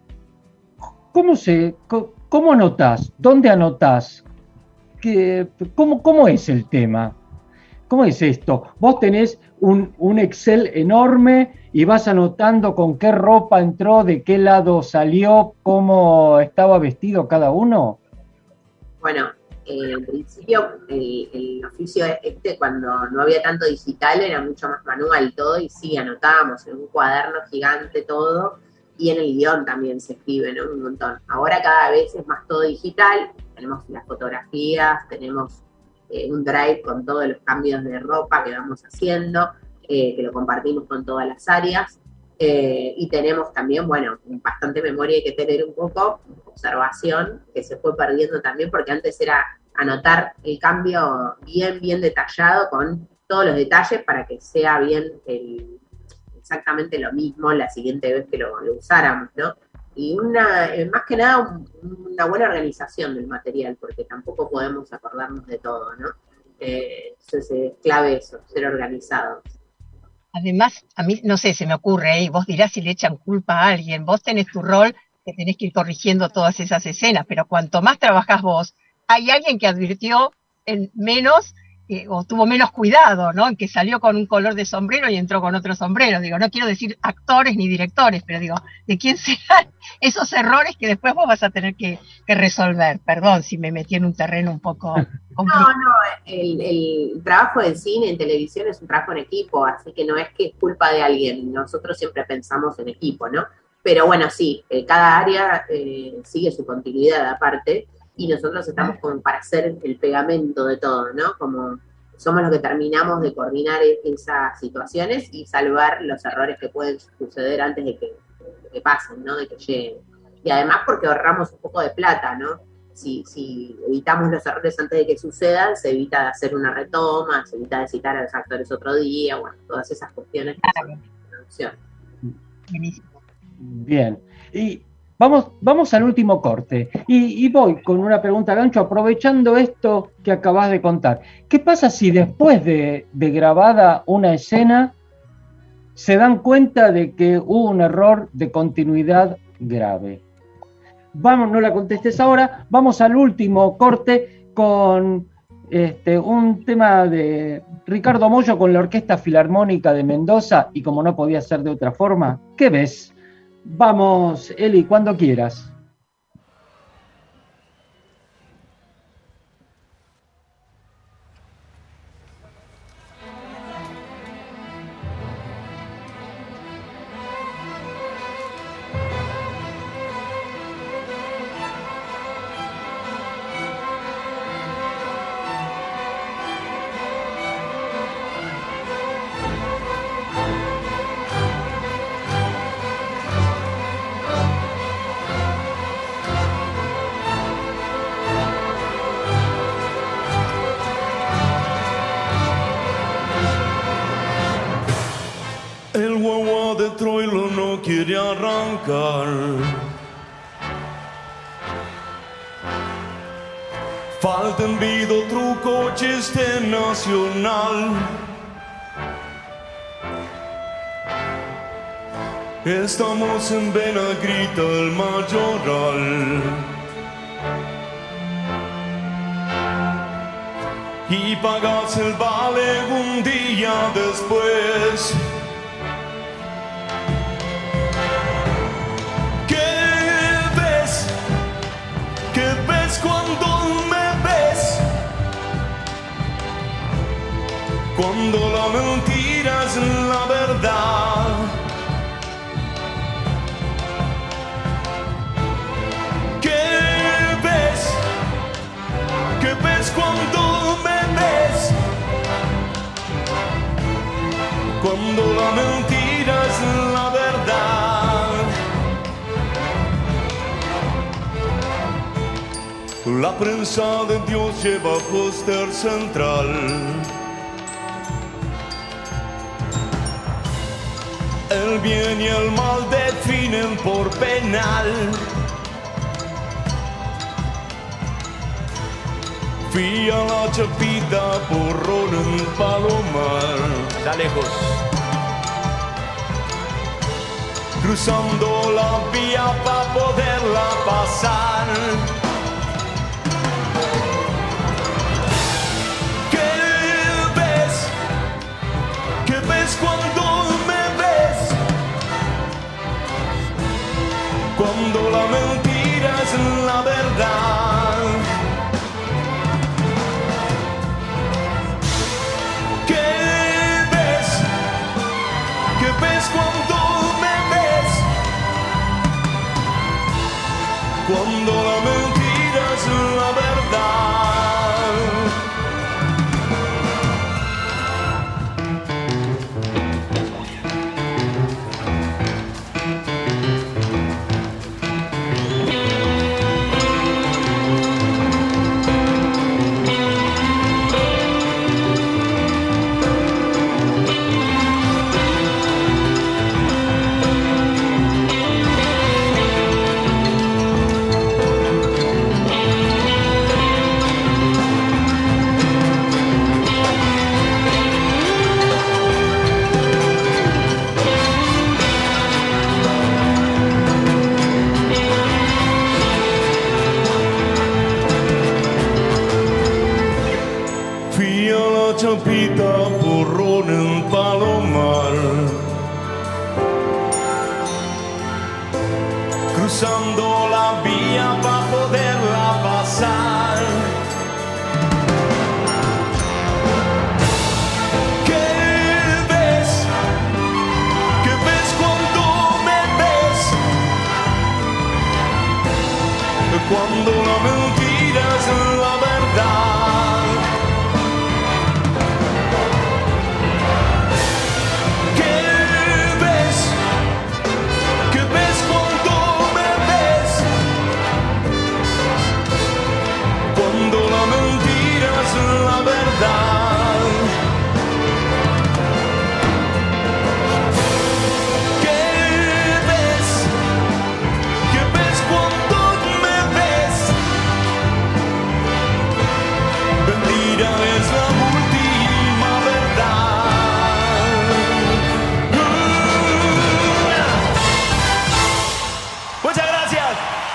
¿cómo anotás? ¿Dónde anotás? ¿Cómo es el tema? ¿Cómo es esto? Vos tenés un Excel enorme y vas anotando con qué ropa entró, de qué lado salió, cómo estaba vestido cada uno. Bueno, en principio el oficio cuando no había tanto digital, era mucho más manual todo, y sí, anotábamos en un cuaderno gigante todo, y en el guión también se escribe, ¿no? Un montón. Ahora cada vez es más todo digital, tenemos las fotografías, tenemos un drive con todos los cambios de ropa que vamos haciendo, que lo compartimos con todas las áreas, y tenemos también, bueno, bastante memoria hay que tener un poco, observación, que se fue perdiendo también, porque antes era anotar el cambio bien detallado con todos los detalles para que sea bien el exactamente lo mismo la siguiente vez que lo usáramos, ¿no? Y más que nada una buena organización del material, porque tampoco podemos acordarnos de todo, ¿no? Entonces es clave eso, ser organizados. Además, a mí, no sé, se me ocurre, y vos dirás si le echan culpa a alguien, vos tenés tu rol que tenés que ir corrigiendo todas esas escenas, pero cuanto más trabajás vos, hay alguien que advirtió en menos, o tuvo menos cuidado, ¿no? En que salió con un color de sombrero y entró con otro sombrero. Digo, no quiero decir actores ni directores, pero digo, ¿de quién serán esos errores que después vos vas a tener que resolver? Perdón si me metí en un terreno un poco complicado. No, el trabajo en cine, en televisión, es un trabajo en equipo, así que no es que es culpa de alguien, nosotros siempre pensamos en equipo, ¿no? Pero bueno, sí, cada área sigue su continuidad aparte, y nosotros estamos como para hacer el pegamento de todo, ¿no? Como somos los que terminamos de coordinar esas situaciones y salvar los errores que pueden suceder antes de que pasen, ¿no? De que lleguen. Y además porque ahorramos un poco de plata, ¿no? Si evitamos los errores antes de que sucedan, se evita hacer una retoma, se evita de citar a los actores otro día, bueno, todas esas cuestiones que son de producción. Bien, y vamos al último corte, y voy con una pregunta, Gancho, aprovechando esto que acabas de contar. ¿Qué pasa si después de grabada una escena se dan cuenta de que hubo un error de continuidad grave? Vamos, no la contestes ahora, vamos al último corte con un tema de Ricardo Mollo con la Orquesta Filarmónica de Mendoza, y como no podía ser de otra forma, ¿qué ves? Vamos, Eli, cuando quieras. El guagua de Troilo no quiere arrancar. Falta envido, truco, chiste nacional. Estamos en vena, grita el mayoral. Y pagas el vale un día después. ¿Qué ves cuando me ves? Cuando la mentira es la verdad. ¿Qué ves? ¿Qué ves cuando me ves? Cuando la mentira es la verdad. La prensa de Dios lleva póster central. El bien y el mal definen por penal. Fía la chapita por en Palomar. Está lejos. Cruzando la vía para poderla pasar. Cuando me ves, cuando la mentira es la verdad. ¿Qué ves? ¿Qué ves cuando me ves? Cuando la mentira es la verdad. chapita, porrón en Palomar, cruzando la vía para poderla pasar. ¿Qué ves? ¿Qué ves cuando me ves? Cuando la mentira es la verdad. ¿Qué ves? ¿Qué ves cuando me ves? Cuando la mentira es la verdad. ¿Qué ves? ¿Qué ves cuando me ves? Mentira es la última verdad. Muchas gracias.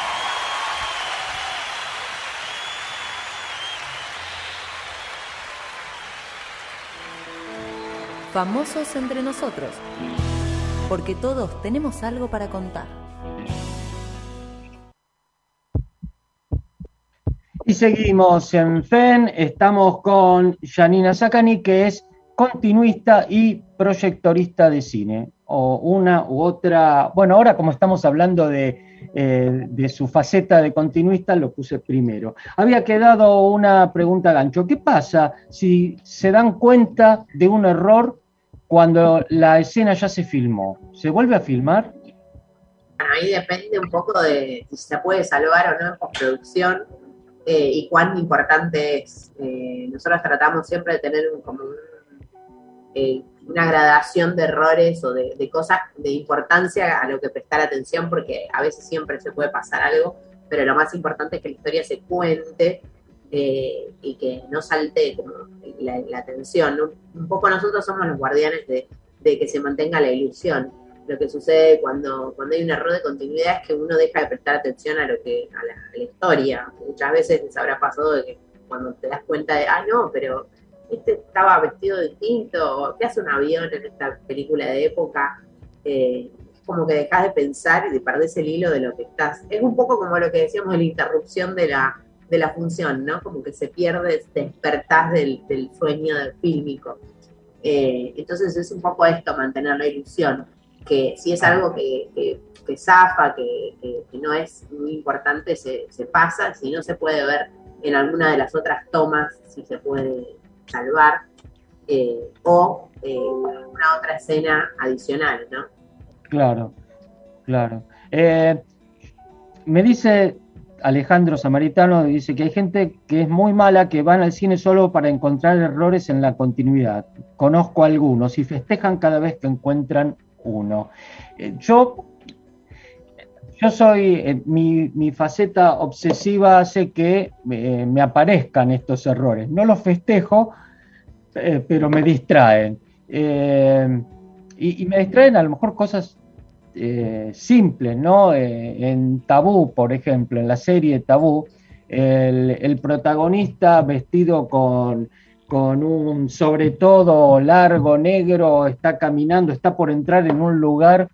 Famosos entre nosotros, porque todos tenemos algo para contar. Y seguimos en FEN, estamos con Janina Zaccani, que es continuista y proyectorista de cine, o una u otra. Bueno, ahora como estamos hablando de su faceta de continuista, lo puse primero. Había quedado una pregunta gancho. ¿Qué pasa si se dan cuenta de un error cuando la escena ya se filmó? ¿Se vuelve a filmar? Bueno, ahí depende un poco de si se puede salvar o no en postproducción y cuán importante es. Nosotros tratamos siempre de tener una gradación de errores o de cosas de importancia a lo que prestar atención, porque a veces siempre se puede pasar algo, pero lo más importante es que la historia se cuente y que no salte como la atención, ¿no? Un poco nosotros somos los guardianes de que se mantenga la ilusión. Lo que sucede cuando hay un error de continuidad es que uno deja de prestar atención a la historia. Muchas veces les habrá pasado de que cuando te das cuenta de, no, pero este estaba vestido distinto, o ¿qué hace un avión en esta película de época? Es como que dejas de pensar y te perdés el hilo de lo que estás. Es un poco como lo que decíamos de la interrupción de la función, ¿no? Como que se pierde, te despertás del sueño del fílmico. Entonces es un poco esto, mantener la ilusión, que si es algo que zafa, que no es muy importante, se pasa. Si no se puede ver en alguna de las otras tomas, si se puede salvar, o alguna otra escena adicional, ¿no? Claro, claro. Me dice Alejandro Samaritano, dice que hay gente que es muy mala, que van al cine solo para encontrar errores en la continuidad. Conozco algunos y festejan cada vez que encuentran uno. Yo soy, mi faceta obsesiva hace que me aparezcan estos errores. No los festejo, pero me distraen. Y me distraen a lo mejor cosas simples, ¿no? En Tabú, por ejemplo, en la serie Tabú, el protagonista vestido con un sobre todo largo, negro, está caminando, está por entrar en un lugar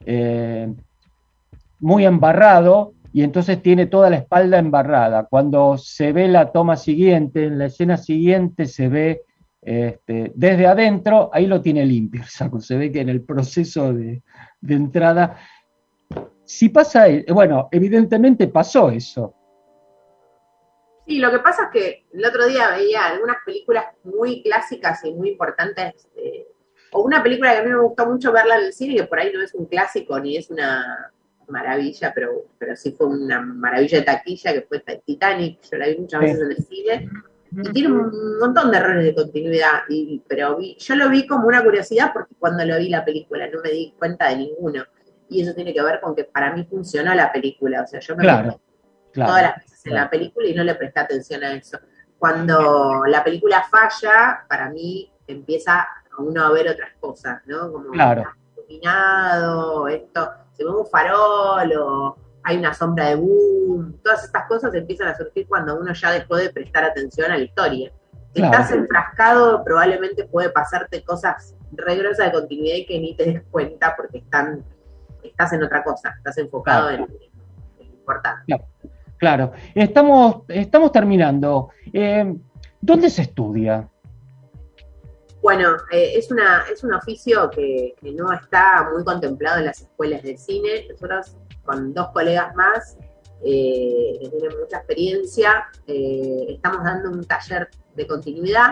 muy embarrado, y entonces tiene toda la espalda embarrada. Cuando se ve la toma siguiente, en la escena siguiente se ve desde adentro, ahí lo tiene limpio el saco, se ve que en el proceso de entrada, si pasa, bueno, evidentemente pasó eso. Sí, lo que pasa es que el otro día veía algunas películas muy clásicas y muy importantes, o una película que a mí me gustó mucho verla en el cine, que por ahí no es un clásico ni es una maravilla, pero sí fue una maravilla de taquilla, que fue Titanic. Yo la vi muchas veces en el cine, y tiene un montón de errores de continuidad, pero yo lo vi como una curiosidad, porque cuando lo vi la película no me di cuenta de ninguno, y eso tiene que ver con que para mí funcionó la película, o sea, yo me todas las veces en la película y no le presté atención a eso. Cuando la película falla, para mí empieza uno a ver otras cosas, ¿no? Como iluminado, esto, se mueve un farol, o hay una sombra de boom, todas estas cosas empiezan a surgir cuando uno ya dejó de prestar atención a la historia. Claro. Estás enfrascado, probablemente puede pasarte cosas re grosas de continuidad y que ni te des cuenta porque estás en otra cosa, estás enfocado en lo importante. Claro. Estamos terminando. ¿Dónde se estudia? Bueno, es un oficio que no está muy contemplado en las escuelas de cine. Nosotros, con 2 colegas más, que tienen mucha experiencia, estamos dando un taller de continuidad.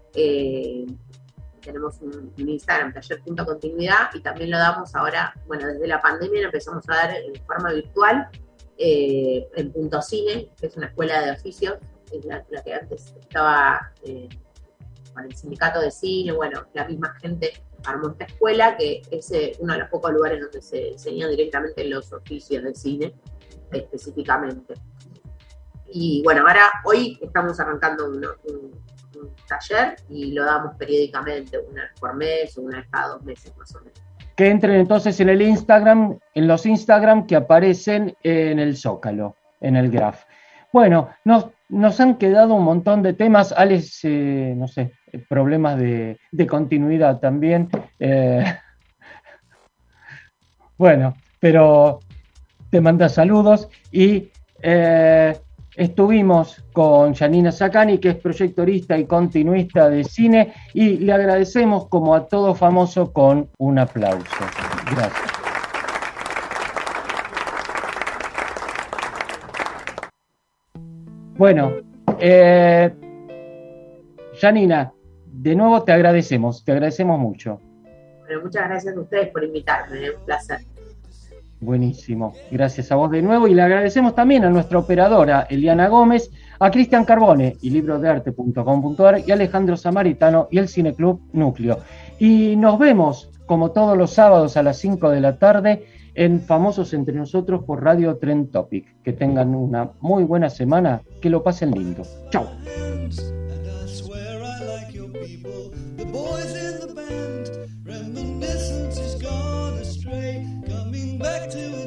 Tenemos un Instagram, taller.continuidad, y también lo damos ahora, bueno, desde la pandemia lo empezamos a dar en forma virtual, en Punto Cine, que es una escuela de oficios, es la que antes estaba con el sindicato de cine. Bueno, la misma gente armó esta escuela, que es uno de los pocos lugares donde se enseñan directamente los oficios de cine, específicamente. Y bueno, hoy estamos arrancando un taller y lo damos periódicamente, una vez por mes o una vez cada 2 meses más o menos. Que entren entonces en el Instagram, en los Instagram que aparecen en el Zócalo, en el Graph. Bueno, nos han quedado un montón de temas. Alex, no sé, problemas de continuidad también. Bueno, pero te manda saludos y estuvimos con Janina Zaccani, que es proyectorista y continuista de cine, y le agradecemos, como a todo famoso, con un aplauso. Gracias. Bueno, Janina, de nuevo te agradecemos mucho. Bueno, muchas gracias a ustedes por invitarme, es un placer. Buenísimo, gracias a vos de nuevo, y le agradecemos también a nuestra operadora Eliana Gómez, a Cristian Carbone y librodearte.com.ar, y a Alejandro Samaritano y el Cineclub Núcleo. Y nos vemos, como todos los sábados a las 5 de la tarde, en Famosos Entre Nosotros por Radio Trend Topic. Que tengan una muy buena semana, que lo pasen lindo. Chau. Back to